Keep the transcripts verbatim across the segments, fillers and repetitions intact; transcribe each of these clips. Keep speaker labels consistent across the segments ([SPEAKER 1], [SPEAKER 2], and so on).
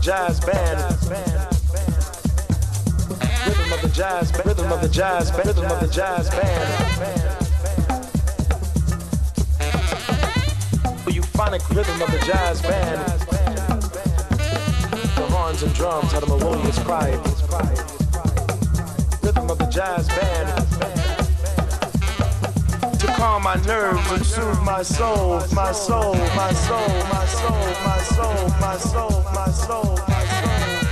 [SPEAKER 1] jazz band. Rhythm of the jazz band. Rhythm of the jazz band. Rhythm of the jazz band. The euphonic rhythm of the jazz band. The horns and drums had a melodious cry. Rhythm of the jazz band. To calm my nerves and soothe my soul, my soul, my soul, my soul, my soul, my soul, my soul, my soul.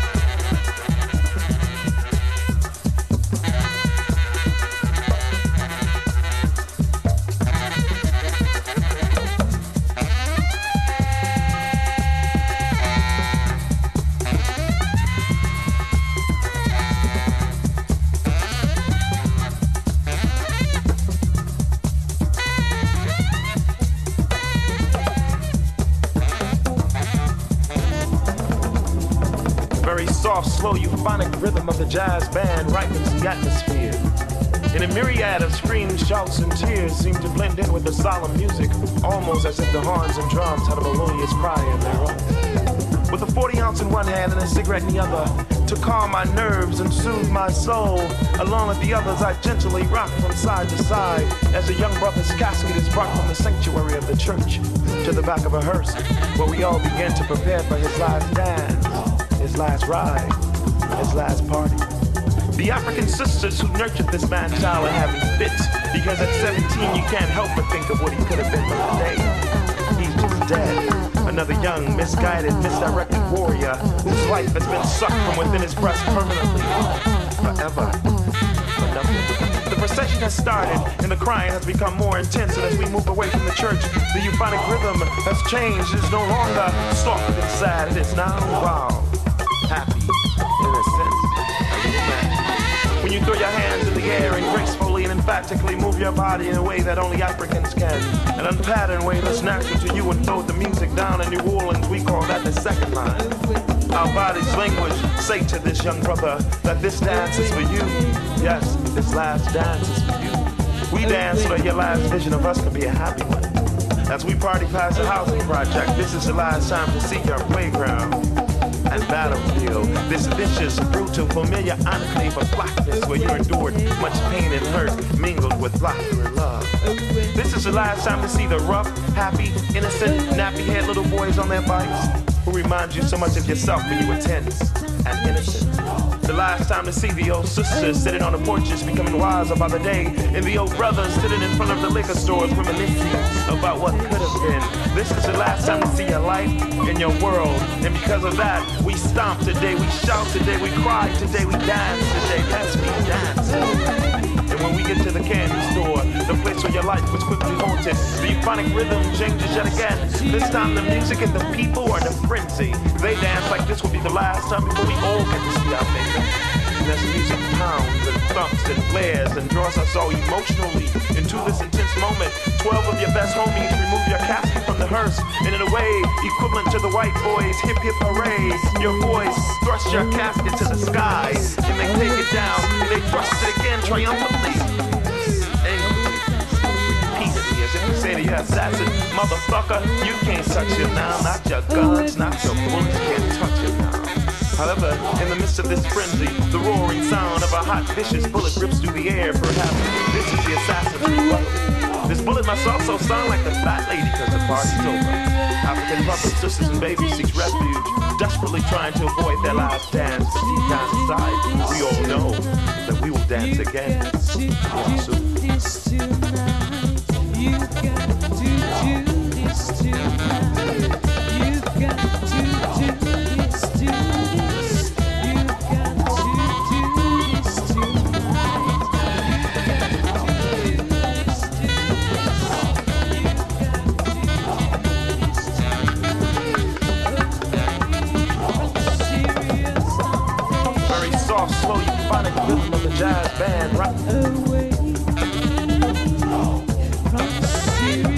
[SPEAKER 1] Slow euphonic rhythm of the jazz band ripens the atmosphere. In a myriad of screams, shouts, and tears seem to blend in with the solemn music, almost as if the horns and drums had a melodious cry in their own. With a forty ounce in one hand and a cigarette in the other, to calm my nerves and soothe my soul, along with the others I gently rock from side to side, as a young brother's casket is brought from the sanctuary of the church to the back of a hearse, where we all begin to prepare for his last dance, his last ride, his last party. The African sisters who nurtured this man-child are having fits, because at seventeen you can't help but think of what he could have been from the day. He's just dead. Another young, misguided, misdirected warrior whose life has been sucked from within his breast permanently. Forever. For nothing. The procession has started and the crying has become more intense, and as we move away from the church, the euphonic rhythm has changed. It is no longer soft and sad. It is now wild, happy, innocent. When you throw your hands in the air and gracefully and emphatically move your body in a way that only Africans can, an unpatterned way that's natural to you, and throw the music down in New Orleans, we call that the second line. Our body's language say to this young brother that this dance is for you. Yes, this last dance is for you. We dance so that your last vision of us can be a happy one. As we party past the housing project, this is the last time to see your playground and battlefield, this vicious, brutal, familiar enclave of blackness where you endured much pain and hurt mingled with laughter and love. This is the last time to see the rough, happy, innocent, nappy-haired little boys on their bikes who remind you so much of yourself when you were tense and innocent. The last time to see the old sisters sitting on the porches becoming wiser by the day, and the old brothers sitting in front of the liquor stores reminiscing about what could have been. This is the last time to see your life and your world, and because of that, we stomp today, we shout today, we cry today, we dance today. Yes, we dance. And when we get to the candy store, the place where your life was quickly haunted, the euphonic rhythm changes yet again. This time the music and the people are in a frenzy. They dance like this will be the last time before we all get to see our maker. And as the music pounds and thumps and flares and draws us all emotionally into this intense moment, twelve of your best homies remove your casket from the hearse, and in a way equivalent to the white boys' hip hip hooray, your boys thrust your casket to the sky, and they take it down, and they thrust it again triumphantly, angrily, peacefully, as if to say to your assassin, motherfucker, you can't touch it now, not your guns, not your bullets can't touch it now. However, in the midst of this frenzy, the roaring sound of a hot, vicious bullet rips through the air. Perhaps this is the assassin's rebuttal. This bullet must also sound like the fat lady, because the party's over. African brothers, sisters, and babies seek refuge, desperately trying to avoid their last dance. But deep down inside, we all know that we will dance again. Yes, you've got to do this tonight. You've got to do this tonight. Slow euphonic rhythm of the jazz band right away from the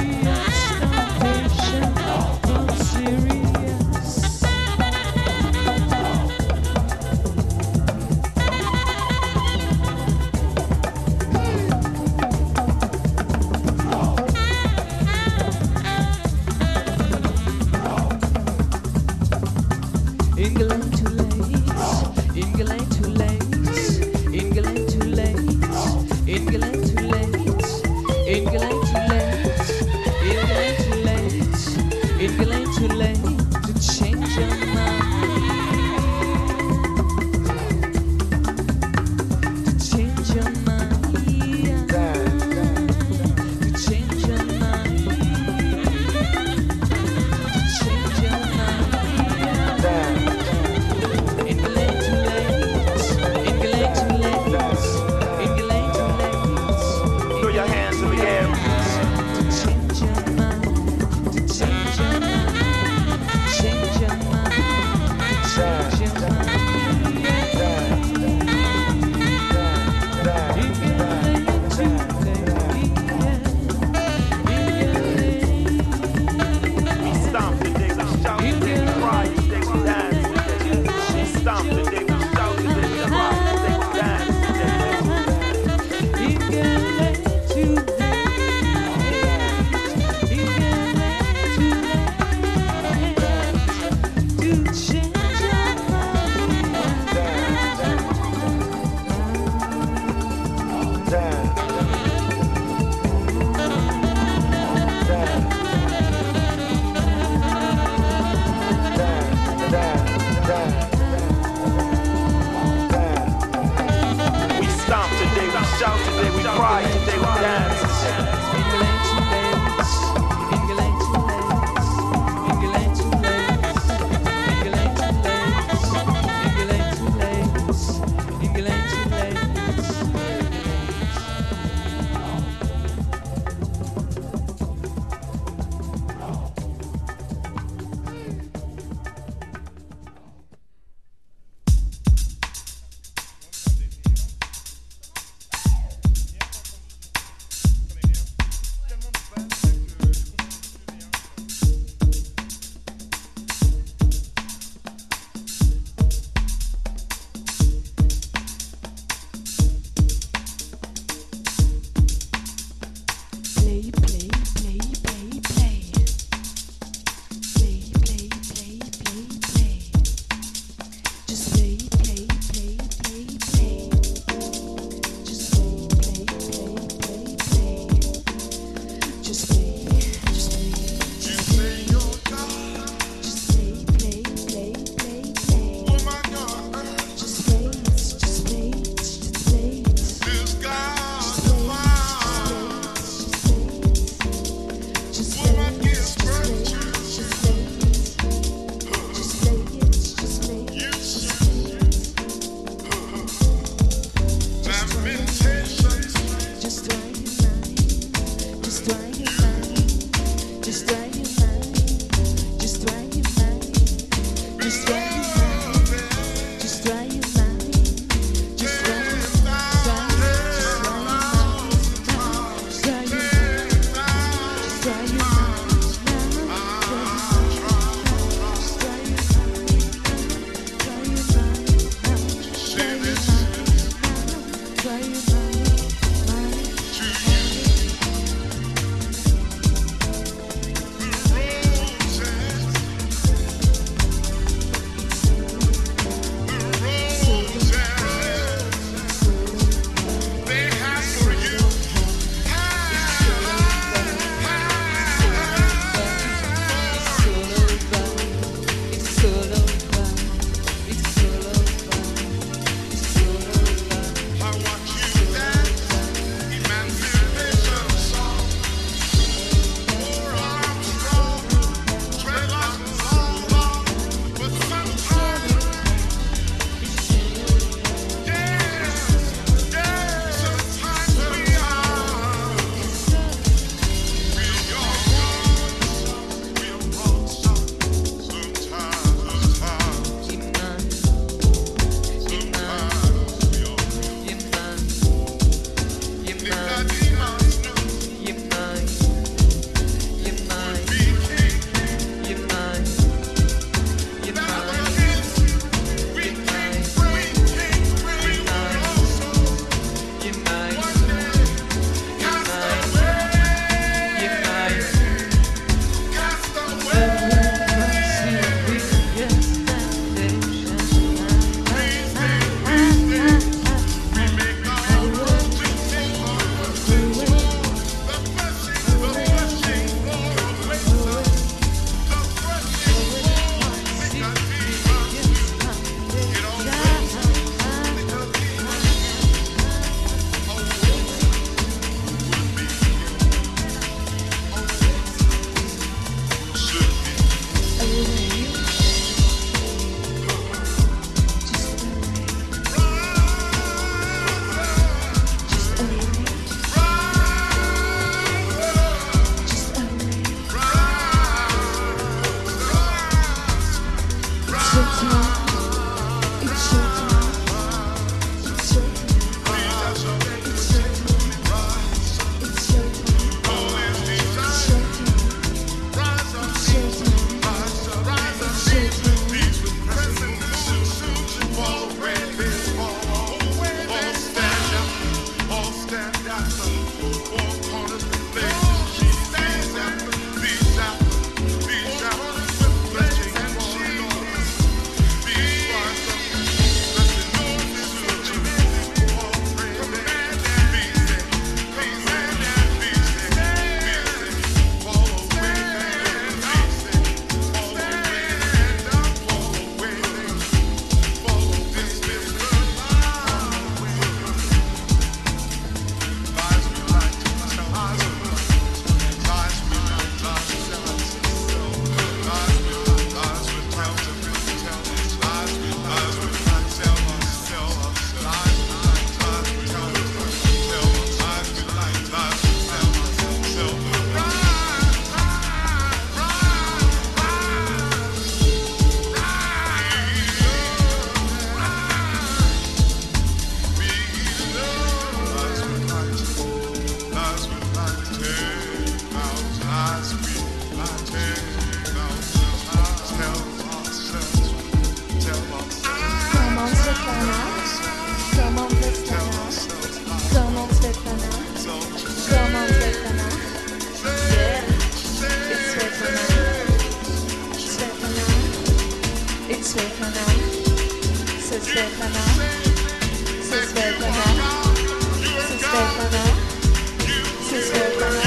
[SPEAKER 2] Svetlana, c'est Svetlana, c'est Svetlana, c'est Svetlana.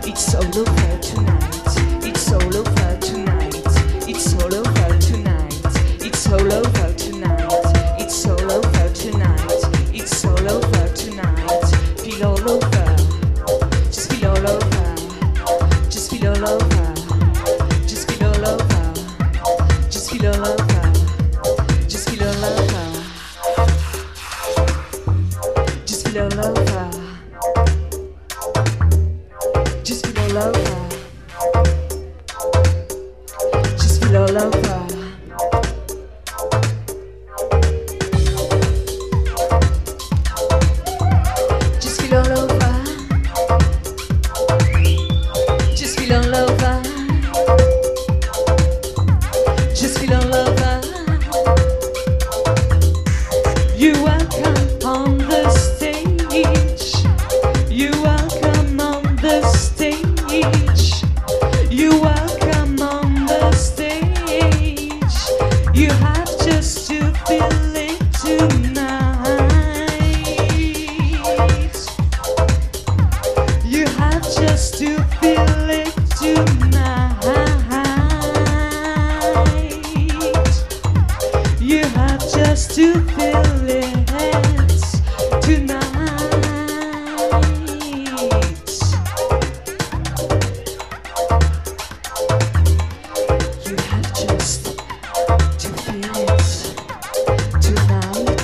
[SPEAKER 2] It's all over tonight. It's all over tonight. It's all over tonight. It's all over tonight. It's all over tonight. It's all over tonight. Feel all over. Just feel all over. Just feel all over. Just feel all over. Just feel all over. Just feel all over. Just feel all over. Just feel all over. Just feel all over. Just feel all over. Just feel all over. Just feel all over. You welcome on the stage. You welcome on the stage. You welcome on the stage. You have just to feel it tonight. You have just to feel it tonight. You have just to feel it tonight. You have just to feel it tonight.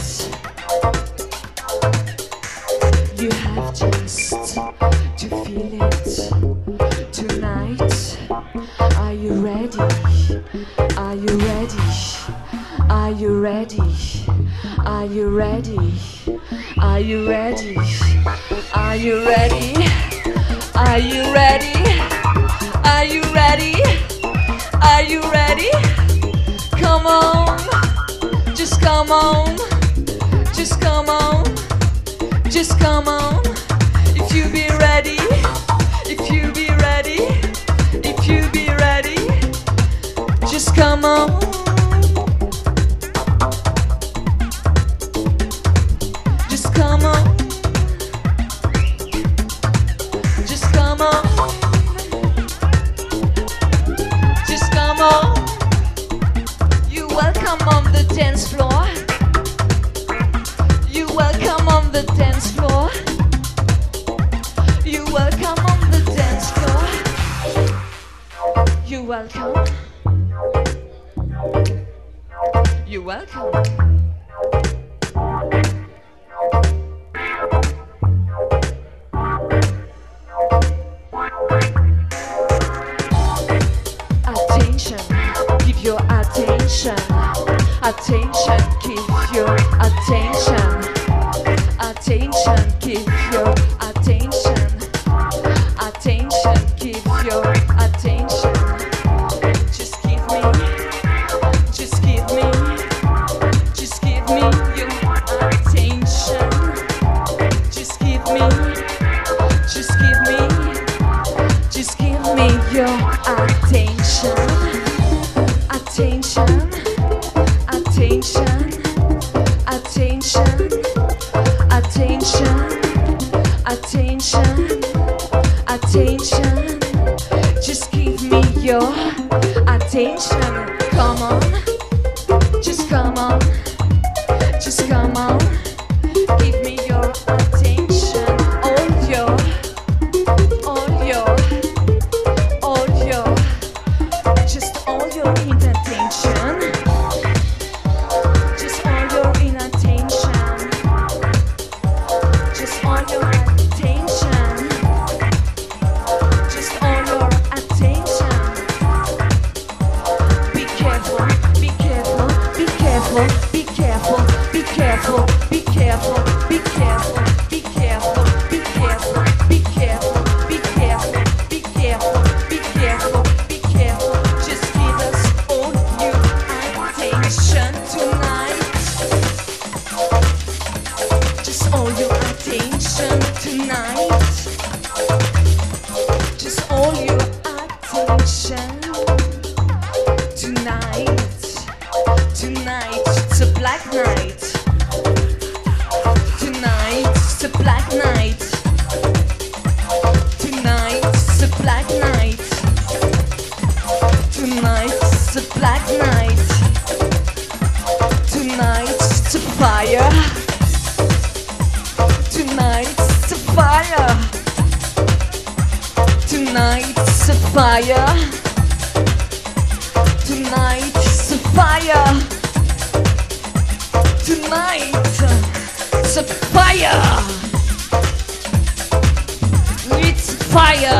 [SPEAKER 2] You have just to feel it tonight. Are you ready? Are you ready? Are you ready? Are you ready? Are you ready? Are you ready? Are you ready? Are you ready? Are you ready? Come on, just come on, just come on, just come on. If you be ready, if you be ready, if you be ready, just come on. Just come on. Just come on. Just come on. You welcome on the dance floor. You welcome on the dance floor. You welcome on the dance floor. You welcome. You welcome. Attention, give your attention. Attention, give your attention. Attention, give your attention. Attention, give your attention. Just give me, just give me, just give me your attention. Just give me, just give me, just give me your attention. Attention, attention, attention, attention, attention, attention. Just give me your attention. Come on, just come on, just come on. Give me your attention. All your, all your, all your, just all your inattention. Just all your inattention. Just all your attention. Just all your attention. Be careful, be careful, be careful, be careful, be careful, be careful, be careful, be careful, be careful, be careful, be careful, be careful, be careful, be careful. Just give us all your attention tonight. Just all your attention tonight. Just all your attention tonight. Tonight, it's a black night. Tonight, it's a black night. Tonight, it's a black black night. Tonight's a fire. Tonight's a fire. Tonight's a fire. Tonight's a fire. Tonight's a fire. It's fire.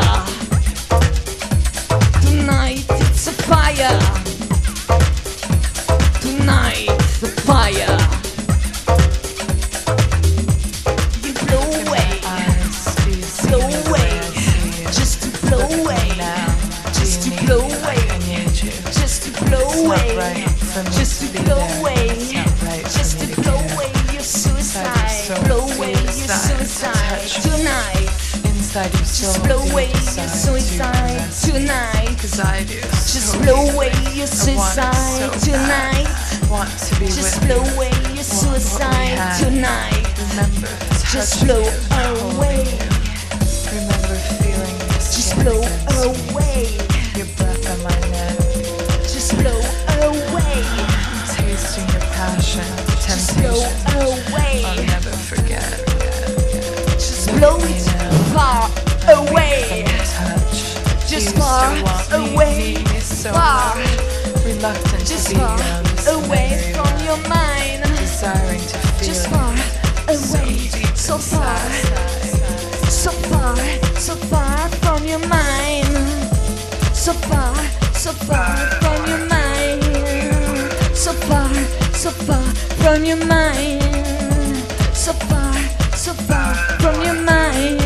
[SPEAKER 2] Tonight it's a fire. Tonight it's a fire. You blow away, blow away, just to blow away, just to blow away, just to blow away, just to blow away, just to blow away your suicide, blow away your suicide tonight. Just blow away your suicide tonight.
[SPEAKER 3] Cause I do.
[SPEAKER 2] Just blow away your suicide tonight.
[SPEAKER 3] Want to be
[SPEAKER 2] Just
[SPEAKER 3] with
[SPEAKER 2] blow
[SPEAKER 3] you.
[SPEAKER 2] away your suicide tonight.
[SPEAKER 3] Remember
[SPEAKER 2] Just blow away.
[SPEAKER 3] Remember feeling your
[SPEAKER 2] Just
[SPEAKER 3] skin
[SPEAKER 2] blow
[SPEAKER 3] against
[SPEAKER 2] away.
[SPEAKER 3] me, your breath on my neck.
[SPEAKER 2] Just blow away.
[SPEAKER 3] Tasting your passion,
[SPEAKER 2] Just blow
[SPEAKER 3] temptation.
[SPEAKER 2] away.
[SPEAKER 3] I'll never forget.
[SPEAKER 2] Just blow it far away.
[SPEAKER 3] Touch.
[SPEAKER 2] Just
[SPEAKER 3] You
[SPEAKER 2] far
[SPEAKER 3] still want me,
[SPEAKER 2] away.
[SPEAKER 3] need me so
[SPEAKER 2] Far.
[SPEAKER 3] much. Reluctant
[SPEAKER 2] Just
[SPEAKER 3] to be
[SPEAKER 2] far
[SPEAKER 3] around this
[SPEAKER 2] away
[SPEAKER 3] memory
[SPEAKER 2] from
[SPEAKER 3] of
[SPEAKER 2] your mind.
[SPEAKER 3] desiring to feel
[SPEAKER 2] Just
[SPEAKER 3] it.
[SPEAKER 2] far away. So far. So far, so far from your mind. So far, so far from your mind. So far, so far from your mind. So far, so far from your mind.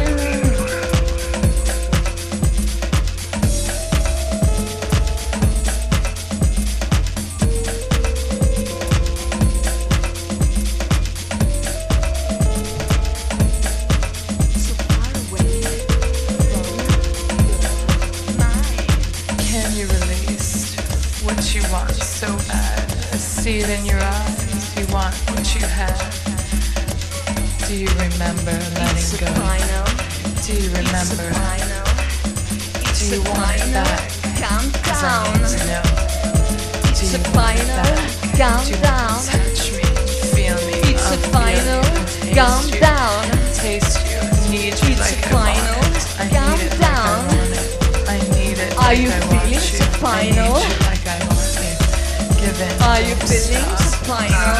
[SPEAKER 2] So far away from your mind.
[SPEAKER 3] Can you release what you want so bad? I see it in your eyes. You want what you had. Do you remember
[SPEAKER 2] It's
[SPEAKER 3] letting
[SPEAKER 2] a
[SPEAKER 3] go?
[SPEAKER 2] final.
[SPEAKER 3] Do you
[SPEAKER 2] It's a
[SPEAKER 3] remember?
[SPEAKER 2] final.
[SPEAKER 3] Do
[SPEAKER 2] It's
[SPEAKER 3] you
[SPEAKER 2] a
[SPEAKER 3] want it
[SPEAKER 2] final
[SPEAKER 3] back? 'Cause I
[SPEAKER 2] countdown.
[SPEAKER 3] need to know. Do
[SPEAKER 2] It's
[SPEAKER 3] you
[SPEAKER 2] a
[SPEAKER 3] want it
[SPEAKER 2] final
[SPEAKER 3] back? Do you
[SPEAKER 2] countdown.
[SPEAKER 3] want to touch me, feel me?
[SPEAKER 2] It's a
[SPEAKER 3] I'll feel
[SPEAKER 2] final
[SPEAKER 3] you, taste
[SPEAKER 2] countdown.
[SPEAKER 3] you, taste you, need you
[SPEAKER 2] It's
[SPEAKER 3] like
[SPEAKER 2] a
[SPEAKER 3] I want
[SPEAKER 2] final
[SPEAKER 3] it. I need it like I
[SPEAKER 2] countdown.
[SPEAKER 3] want it. I need it
[SPEAKER 2] Are
[SPEAKER 3] like
[SPEAKER 2] you
[SPEAKER 3] I want
[SPEAKER 2] feeling
[SPEAKER 3] you.
[SPEAKER 2] the final?
[SPEAKER 3] I need you like I want you. Give in,
[SPEAKER 2] Are you
[SPEAKER 3] don't
[SPEAKER 2] feeling
[SPEAKER 3] stop.
[SPEAKER 2] the final?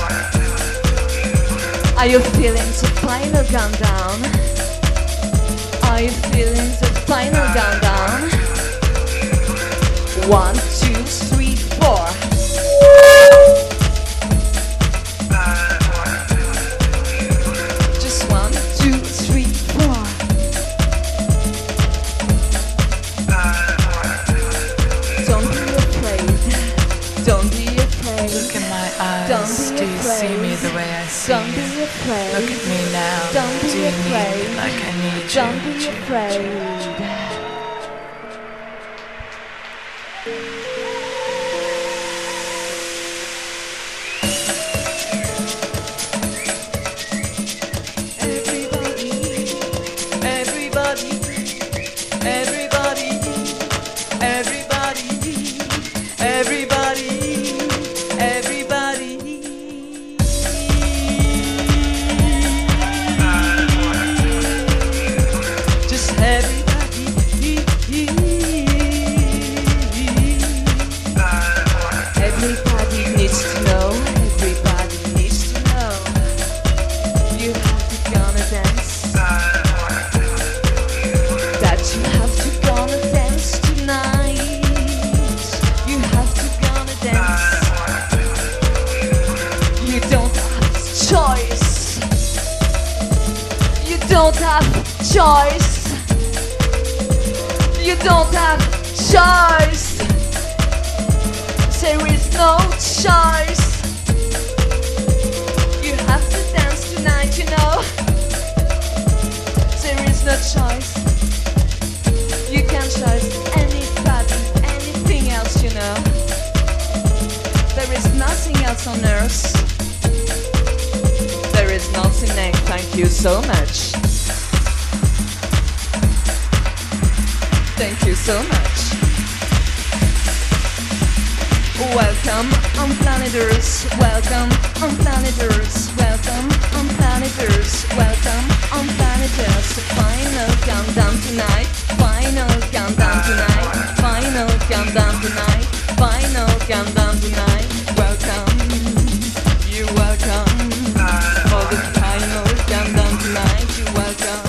[SPEAKER 2] Are you feeling the final countdown? Are you feeling the final countdown? One, two, three, four. Just one, two, three, four. Don't be afraid. Don't be afraid.
[SPEAKER 3] Look in my eyes.
[SPEAKER 2] Don't be
[SPEAKER 3] Do you see
[SPEAKER 2] afraid.
[SPEAKER 3] me the way I see
[SPEAKER 2] Don't
[SPEAKER 3] you?
[SPEAKER 2] be afraid.
[SPEAKER 3] Look at me now.
[SPEAKER 2] Don't be
[SPEAKER 3] Do you
[SPEAKER 2] afraid.
[SPEAKER 3] need me like I need you?
[SPEAKER 2] Don't be
[SPEAKER 3] Need you,
[SPEAKER 2] afraid. Everybody, everybody, everybody, everybody, everybody, everybody. Just everybody. Everybody needs to know. Everybody needs to know. You have to gonna dance. That you have to gonna dance tonight. You have to gonna dance. You don't have choice. You don't have choice. You don't have choice. There is no choice. You have to dance tonight, you know. There is no choice. You can't choose anybody, anything else, you know. There is nothing else on earth. There is nothing else. Thank you so much. Thank you so much. Welcome on planet Earth, welcome on planet Earth, welcome on planet Earth, welcome on planet Earth. Final countdown tonight, final countdown tonight, final countdown tonight, final countdown tonight. Welcome, you're welcome. For the final countdown tonight, you're welcome.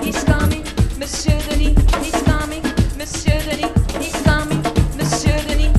[SPEAKER 4] Monsieur Denis, he's coming. Monsieur Denis, he's coming. Monsieur Denis,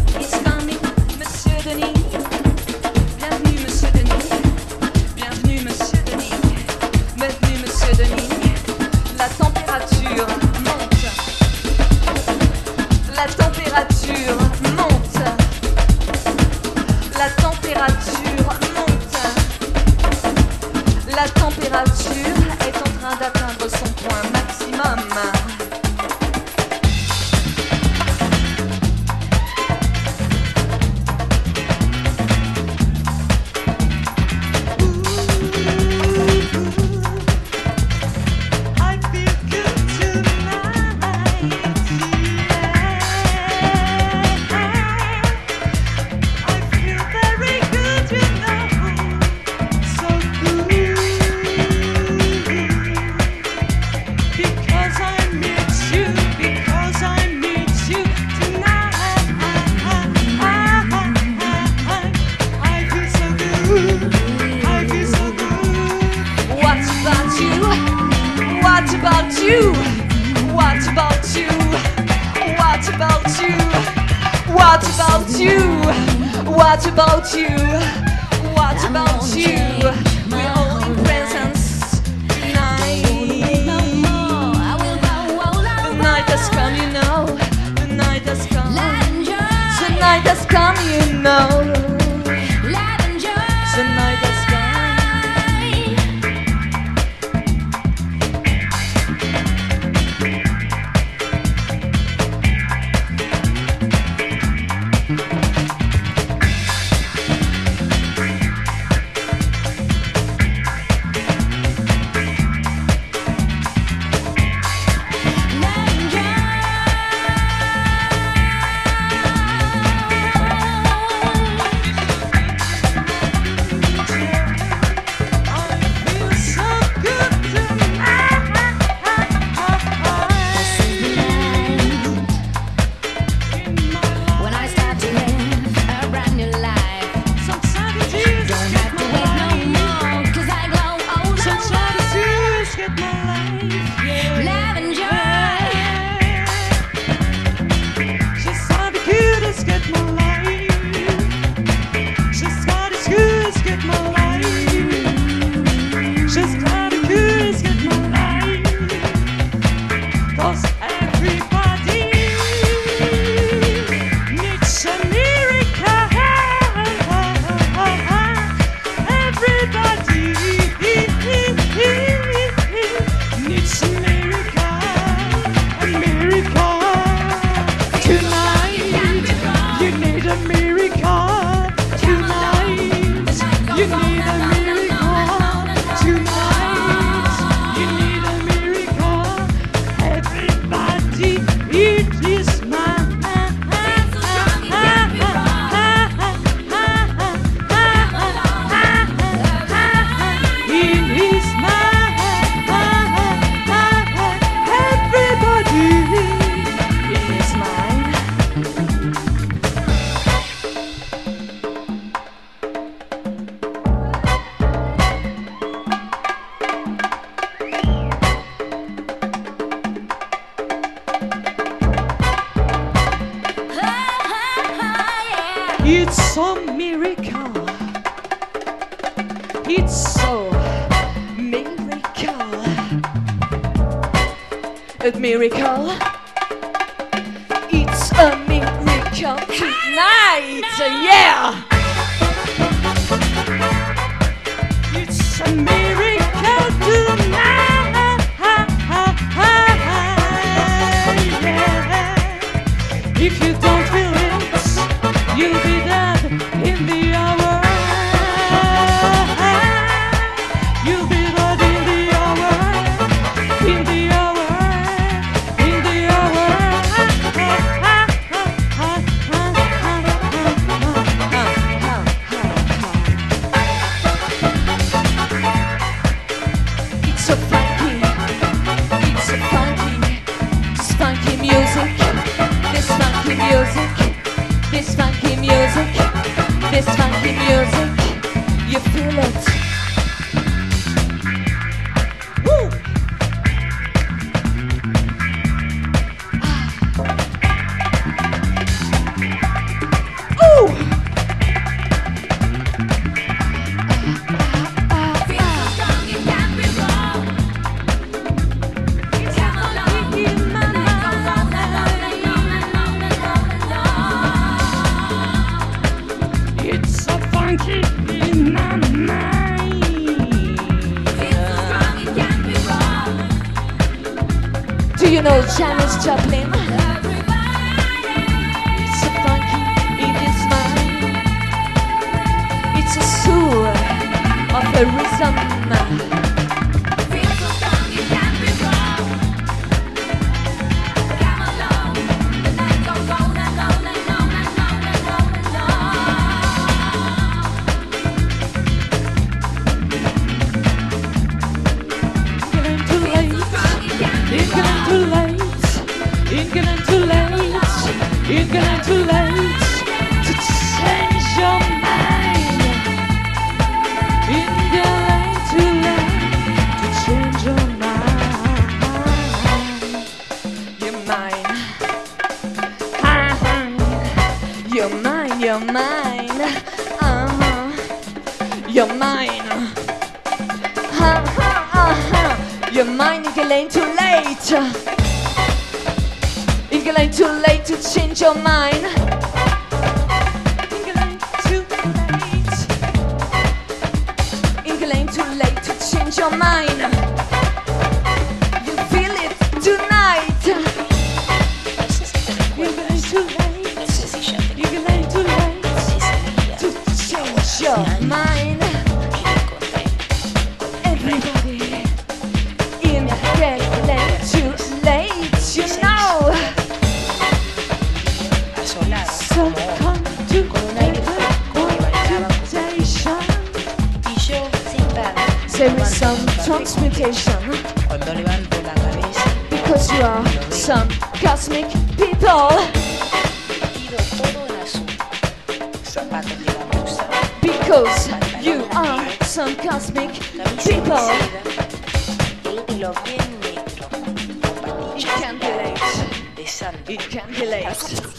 [SPEAKER 2] about you? What about you? What about you? What about you? We're all in presence tonight. The night has come, you know. The night has come. The night has come, you know. The night has come. It's a miracle. It's a miracle. A miracle. It's a miracle tonight. Yeah. It's a miracle tonight. Yeah. If you don't feel it, you'll be dead in the hour. You'll be dead in the hour. In the hour. In the hour. It's so funky. It's so funky. This funky music. This funky music. This funky music, this funky music, you feel it. Woo! Ah. Ooh! It's so funky in my mind. Do you know Janis Joplin? It's so funky in his mind. It's a soul of a rhythm. It's too late, it's getting too late to change your mind. It's getting too late to change your mind. Your mind, You're mine, you're mine. Uh-huh. You're mine. Uh-huh, uh-huh. You're mine, it ain't too late. It ain't too late to change your mind. It ain't too late. It ain't too late to change your mind. You feel it tonight. It ain't too late. It ain't too late to change your mind. Everybody in the late too late, you know. So come to transmutation. There is some transmutation. Because you are some cosmic people. Because you are some cosmic people. It can't be late. It can't be late.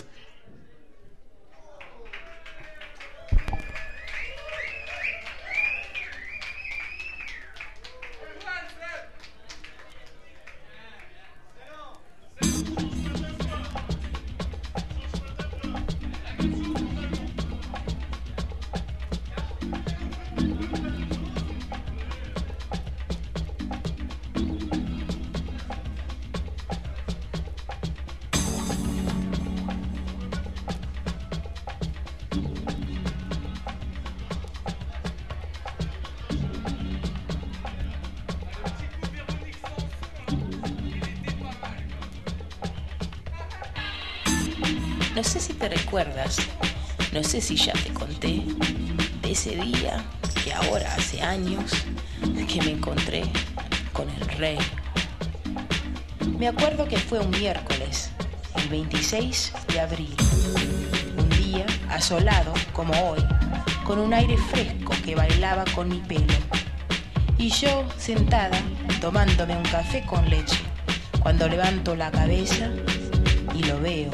[SPEAKER 4] No sé si te recuerdas, no sé si ya te conté, de ese día que ahora hace años que me encontré con el rey. Me acuerdo que fue un miércoles, el veintiséis de abril, un día asolado como hoy, con un aire fresco que bailaba con mi pelo. Y yo sentada, tomándome un café con leche, cuando levanto la cabeza y lo veo.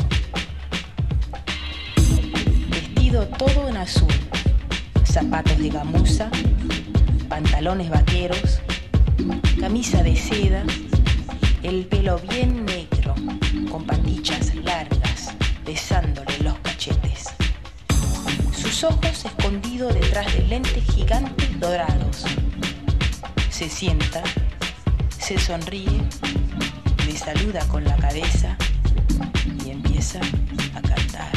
[SPEAKER 4] Todo en azul, zapatos de gamuza, pantalones vaqueros, camisa de seda, el pelo bien negro, con patillas largas, besándole los cachetes. Sus ojos escondidos detrás de lentes gigantes dorados. Se sienta, se sonríe, me saluda con la cabeza y empieza a cantar.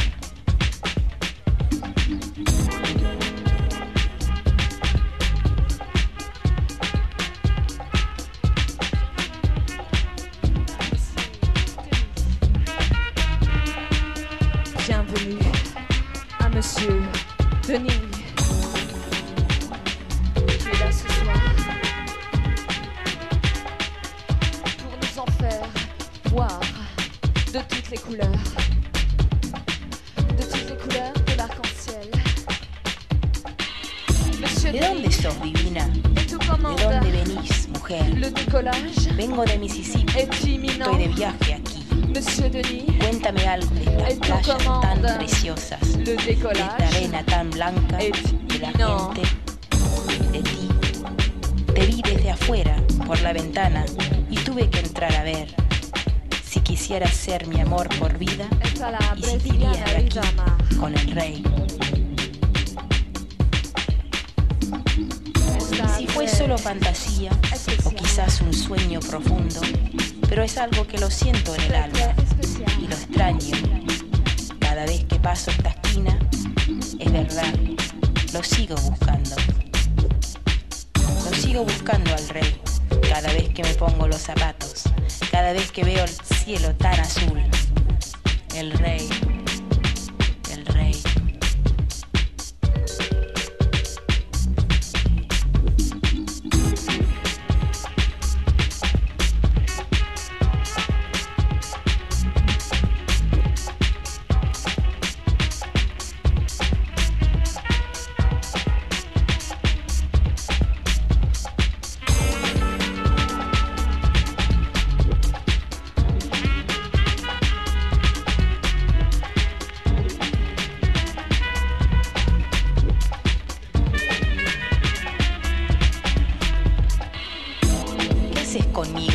[SPEAKER 2] Bienvenue à Monsieur Denis, qui est là ce soir pour nous en faire voir de toutes les couleurs, de toutes les couleurs de l'arc-en-ciel. Monsieur
[SPEAKER 4] ¿De dónde sos, divina? ¿De dónde venís, mujer?
[SPEAKER 2] Le décollage
[SPEAKER 4] Vengo de Mississippi,
[SPEAKER 2] est imminent.
[SPEAKER 4] estoy de viaje aquí.
[SPEAKER 2] Monsieur Denis,
[SPEAKER 4] Cuéntame algo de estas playas tan preciosas,
[SPEAKER 2] le
[SPEAKER 4] de
[SPEAKER 2] décollage
[SPEAKER 4] esta arena tan blanca,
[SPEAKER 2] est
[SPEAKER 4] de la
[SPEAKER 2] imminent.
[SPEAKER 4] gente, de ti. Te vi desde afuera, por la ventana, y tuve que entrar a ver si quisieras ser mi amor por vida
[SPEAKER 2] Esta la
[SPEAKER 4] y si te irías de aquí
[SPEAKER 2] brésiliana
[SPEAKER 4] con el rey. Si fue solo fantasía o quizás un sueño profundo, pero es algo que lo siento en el alma y lo extraño. Cada vez que paso esta esquina, es verdad, lo sigo buscando. Lo sigo buscando al rey, cada vez que me pongo los zapatos, cada vez que veo el cielo tan azul. El rey, el rey.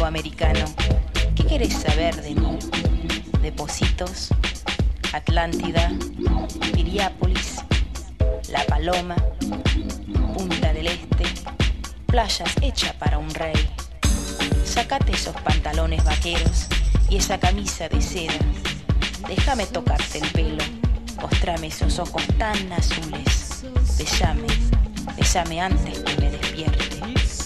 [SPEAKER 4] americano. ¿Qué querés saber de mí? De Pocitos, Atlántida, Piriápolis, La Paloma, Punta del Este, playas hechas para un rey. Sácate esos pantalones vaqueros y esa camisa de seda. Déjame tocarte el pelo, mostrame esos ojos tan azules. Besame, besame antes que me despierte.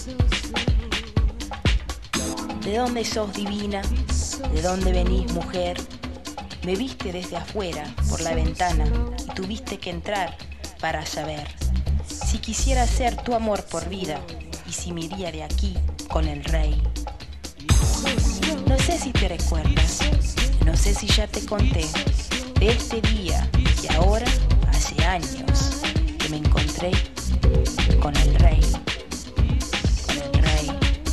[SPEAKER 4] ¿De dónde sos divina? ¿De dónde venís, mujer? Me viste desde afuera, por la ventana, y tuviste que entrar para saber si quisiera ser tu amor por vida y si me iría de aquí con el rey. No sé si te recuerdas, no sé si ya te conté de este día que ahora hace años que me encontré con el rey. Con el rey.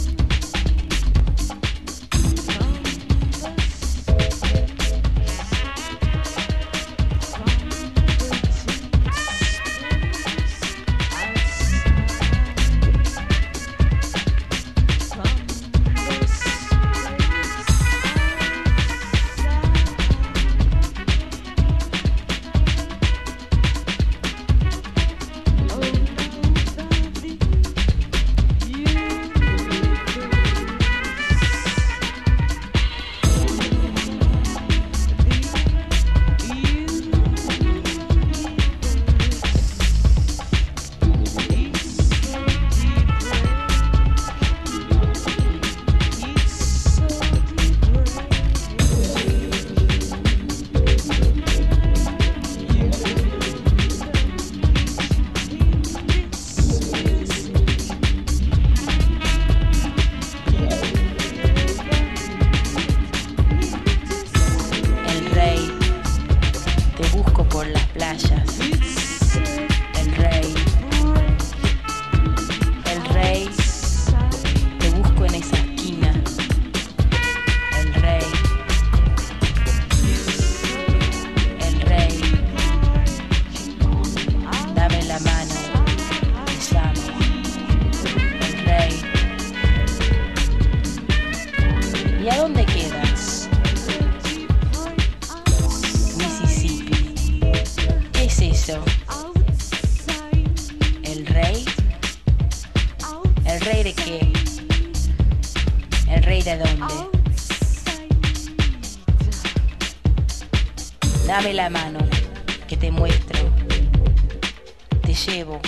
[SPEAKER 4] Dame la mano, que te muestro, te llevo,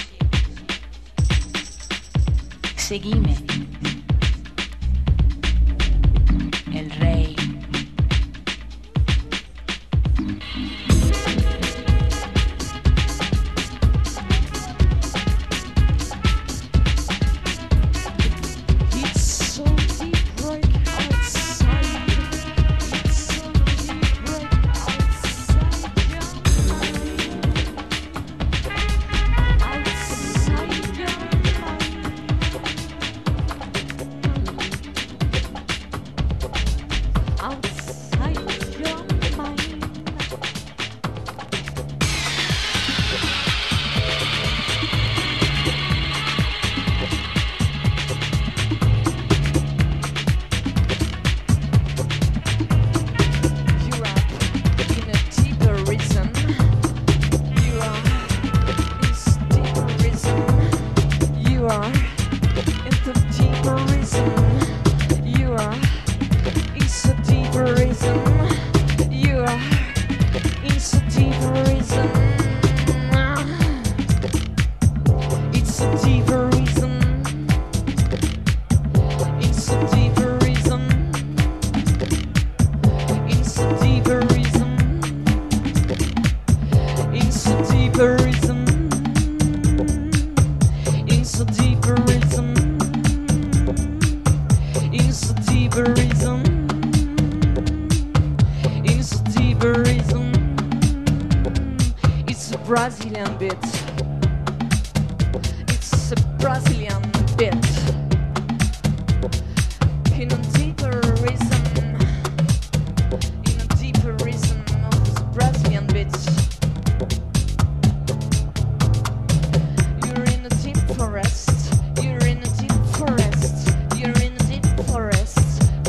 [SPEAKER 4] seguime, el rey.
[SPEAKER 2] Brazilian beat. It's a Brazilian beat. In a deeper reason, in a deeper reason of the Brazilian beat. You're in a deep forest. You're in a deep forest. You're in a deep forest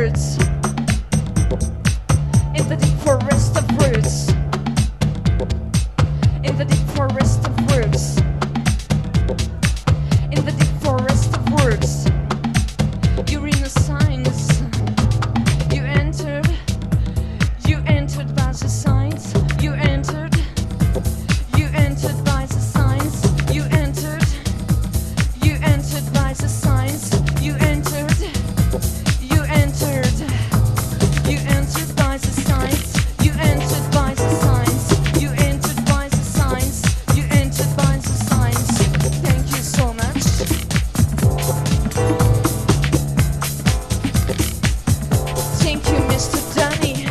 [SPEAKER 2] words, in the deep forest of words, in the deep forest of words, in the deep forest of words. You're in a science. You entered. You entered by the signs. You entered. You entered by the signs. You entered. You entered by the signs. You entered. You entered. You entered by the signs. You entered by the signs. You entered by the signs. You entered by the signs. Thank you so much. Thank you, Mister Danny.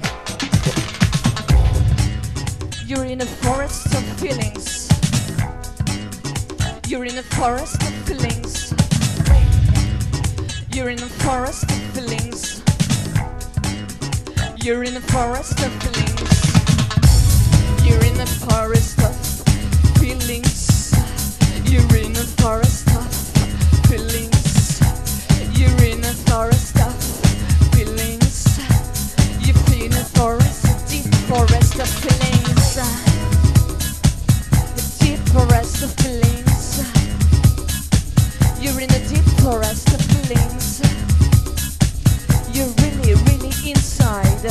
[SPEAKER 2] You're in a forest of feelings. You're in a forest of feelings. You're in a forest of feelings. You're in a forest of feelings. You're in a forest of feelings. You're in a forest of feelings. You're in a forest of feelings. You feel a forest, a deep forest of feelings. A deep forest of feelings. You're in a deep forest of feelings. You're really, really inside.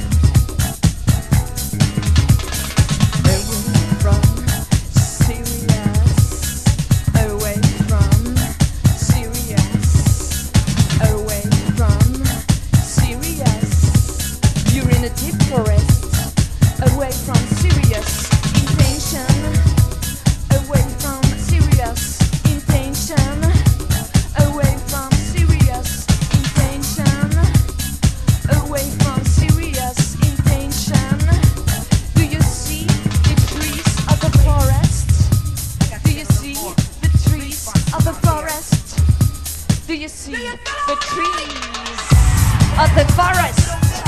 [SPEAKER 2] Away from serious. Away from serious. Away from serious. You're in a deep forest. Away from serious intention. Away from serious intention. Away from serious intention. Away from serious intention. Do you see the trees of the forest? Do you see the trees of the forest? Do you see the trees of the forest?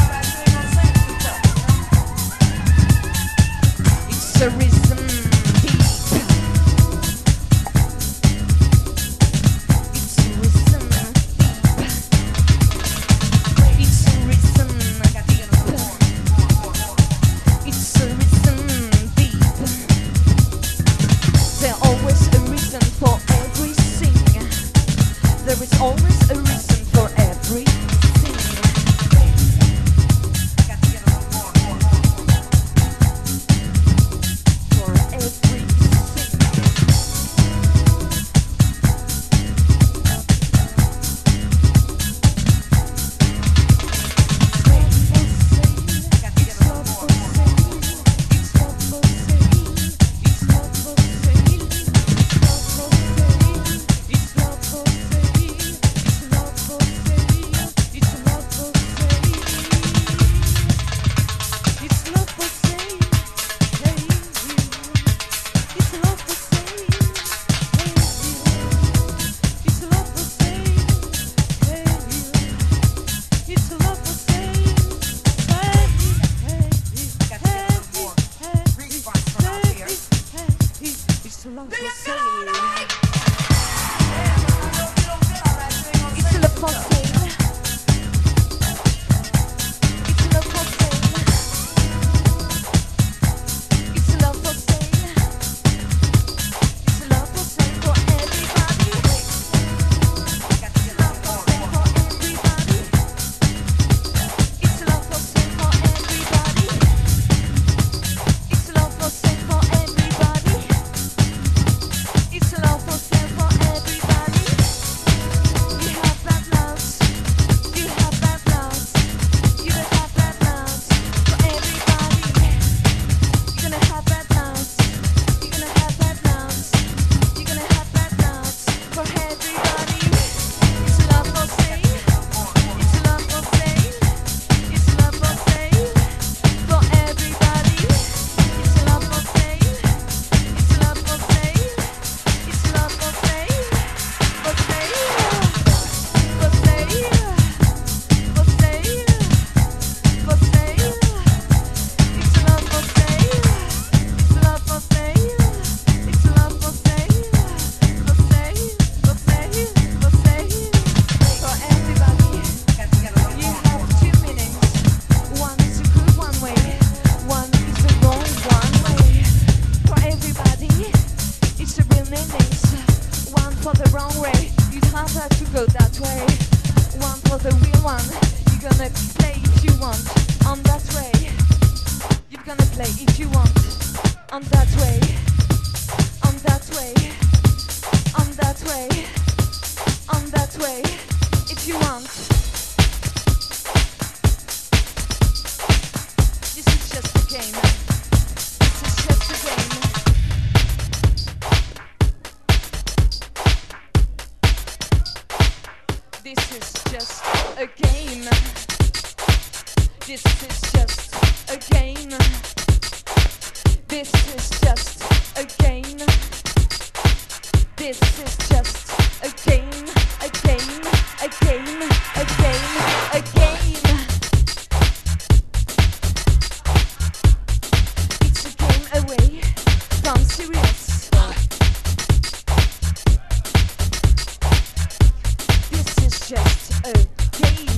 [SPEAKER 2] It's a rhythm deep. It's a rhythm deep. It's a rhythm deep. It's a rhythm deep. There's always a reason for everything. There is always a reason for everything. For everything. It's love for sale. It's love for sale. It's love for sale. It's love for sale. It's love for sale. It's love for sale. It's love for sale. Hey you. It's love for sale. Hey you. It's love for sale. Hey you. It's love for sale. Hey hey hey hey hey. It's love for sale. It's love for sale. It's love for sale. It's love for sale. It's love for sale for everybody. It's love for sale for everybody. It's love for sale for everybody. It's love for sale for everybody. It's love for the wrong way, you'd have to go that way. One for the real one, you're gonna play if you want, on that way. You're gonna play if you want, on that way, on that way, on that way, on that way, if you want. This is just a game. This is just a game. This is just a game. This is just a game. This is just a game. This is just a game. A game. A game. A game. A game. It's a game away from serious. This is just a game.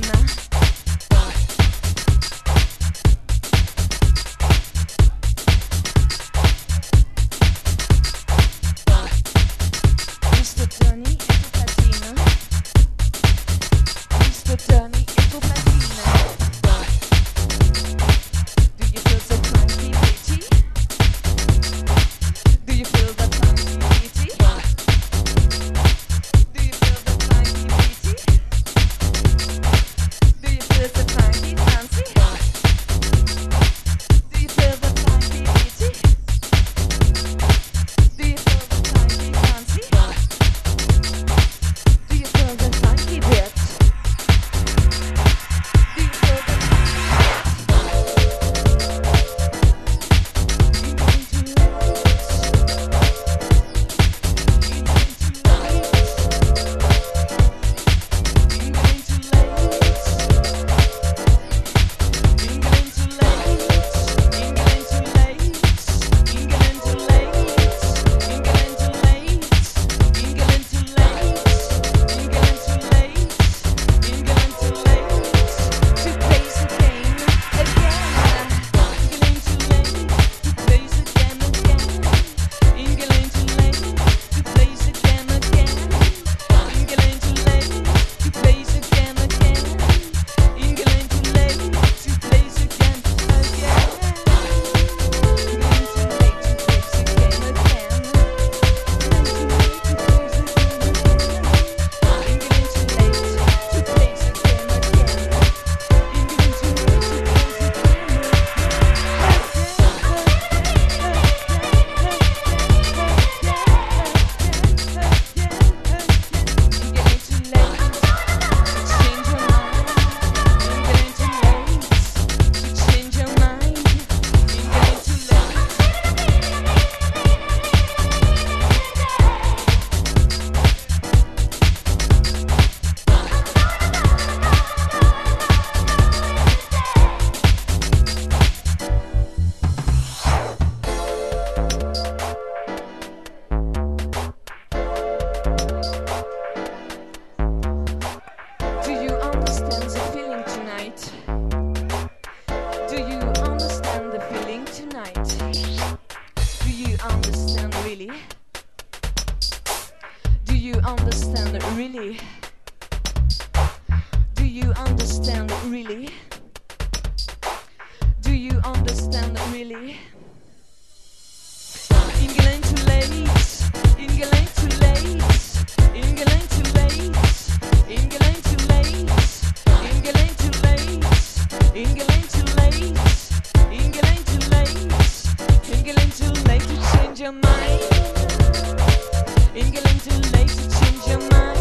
[SPEAKER 2] Mister Tony e tuo platino. Mister Tony e tuo platino. Do you feel so funky, bitchy? Do you feel the funky, bitchy? Do you feel the funky, bitchy? Do you feel the funky, fancy? Do you feel the funky, bitchy? Do you feel the funky, fancy? Do you feel the funky bit? Do you feel the Do you understand the feeling tonight? Do you understand the feeling tonight? Do you understand really? Do you understand really? Do you understand really? Do you understand really? England too late, England too late, England too late, England too late, England too late, England too late, England too late, England too late to change your mind. England too late to change your mind.